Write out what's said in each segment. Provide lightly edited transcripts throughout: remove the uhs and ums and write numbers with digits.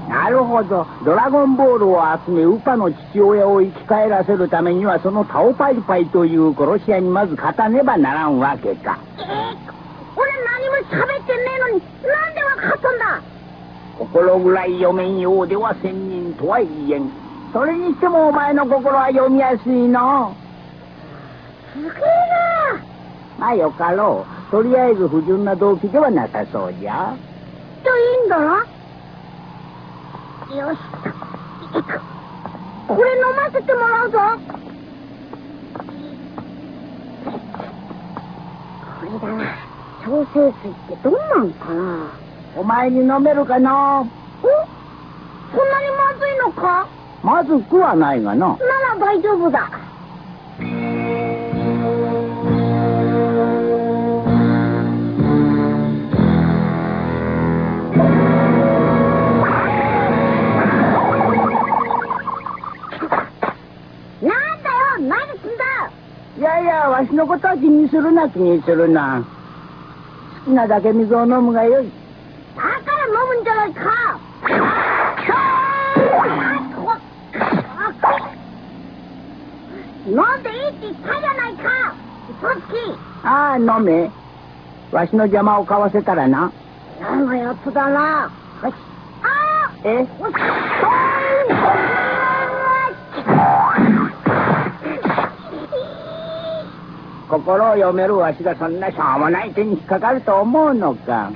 なるほど。ドラゴンボールを集めウパの父親を生き返らせるためにはそのタオパイパイという殺し屋にまず勝たねばならんわけか。 俺何も喋ってねえのになんでわかったんだ。 心ぐらい読めんようでは仙人とは言えん。それにしてもお前の心は読みやすいの。 すげえな。 まあよかろう。とりあえず不純な動機ではなさそうじゃ。 といいんだろ。よし、これ飲ませてもらうぞ。これだな。調整水ってどんなんかな。 お前に飲めるかな。 そんなにまずいのか。 まずくはないがな。 なら大丈夫だ。 いやいや、わしのことは気にするな、気にするな。好きなだけ水を飲むがよい。 だから飲むんじゃないか。飲んでいいって言ったじゃないか。嘘つき。 ああ、飲め。わしの邪魔を買わせたらな。 嫌なやつだな。よし。ああ。 え？心を読めるわしがそんなしょうもない手に引っかかると思うのか。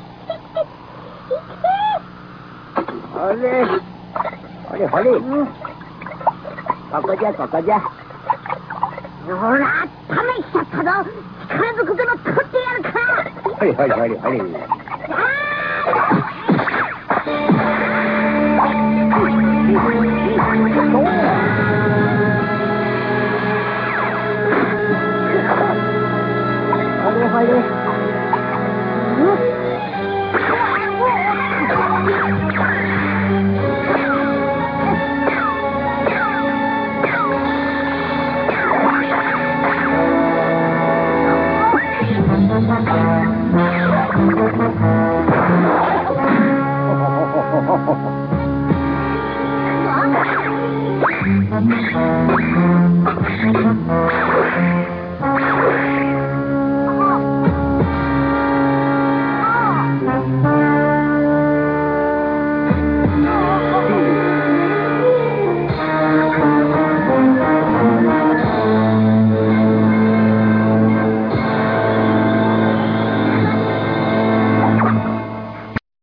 ほれほれほれ、ここじゃここじゃ。 ほら試しちゃったぞ。力ずくでも取ってやるか。 ほれほれほれほれ。